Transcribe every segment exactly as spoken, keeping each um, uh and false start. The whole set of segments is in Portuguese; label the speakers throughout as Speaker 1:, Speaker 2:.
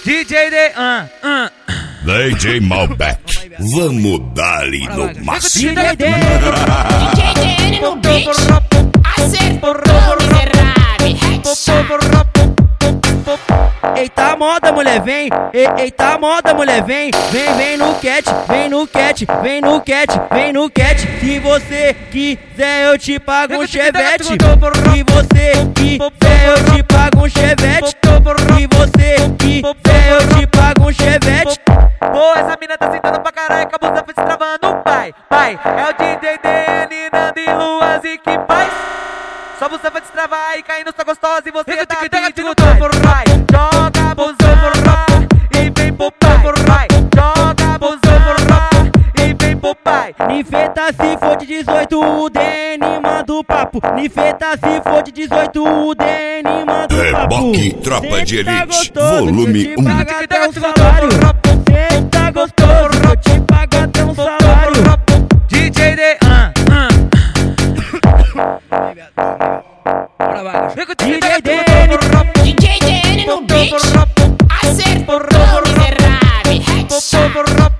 Speaker 1: D J D, ah, ah.
Speaker 2: D J Malbec, vamos dar-lhe no máximo.
Speaker 3: D J D N no beat, acertou miserável, headshot.
Speaker 4: Eita moda, mulher, vem, e, eita moda, mulher, vem, vem, vem no cat, vem no cat, vem no cat, vem no cat. Se você quiser eu te pago um chevette. Se você quiser eu te pago um chevette. Se você quiser eu te pago um chevette.
Speaker 1: Pô, essa mina tá sentando pra caralho, com a blusa foi se travando, pai, pai. É o D J D N, Nando e Luas e que faz. Só você vai destravar e caindo sua gostosa e você tá pedindo pai. Joga a blusa por lá e vem pro pai. Joga a blusa por lá e vem pro pai.
Speaker 4: Nifeta se for de dezoito, o D N manda o papo. Nifeta se for de dezoito, o D N manda o papo.
Speaker 2: Reboque Tropa de Elite, volume um.
Speaker 4: Paga até um salário. Cê tá gostoso, eu te pago até um salário.
Speaker 1: D J D, ah, ah.
Speaker 4: D J D
Speaker 3: D J D N no beat, acertou miserável, headshot.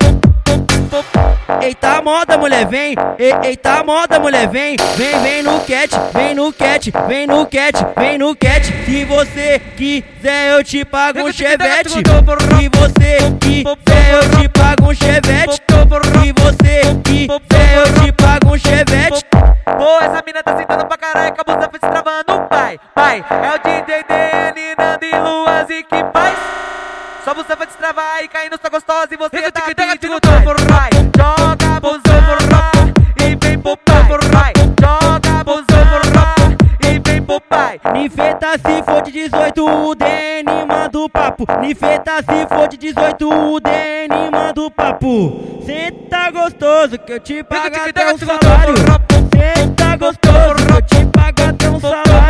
Speaker 4: Eita moda, mulher, vem, e, eita moda, mulher, vem, vem, vem no cat, vem no cat, vem no cat, vem no cat. Se você quiser eu te pago um chevette. Se você quiser eu te pago um chevette. Se você quiser eu te pago um chevette.
Speaker 1: Pô, essa mina tá sentando pra caralho, com a blusa foi se travando, pai, pai. É o D J D N, Nando e Luas e que faz. Só você vai destravar e caindo sua gostosa e você tá pedindo pai. Joga a blusa por lá e vem pro pai. Joga a blusa por lá e vem pro pai.
Speaker 4: Nifeta se for de dezoito, o D N manda o papo. Nifeta se for de dezoito, o D N manda o papo. Cê tá gostoso que eu te pago até um salário. Cê tá gostoso que eu te pago até um salário.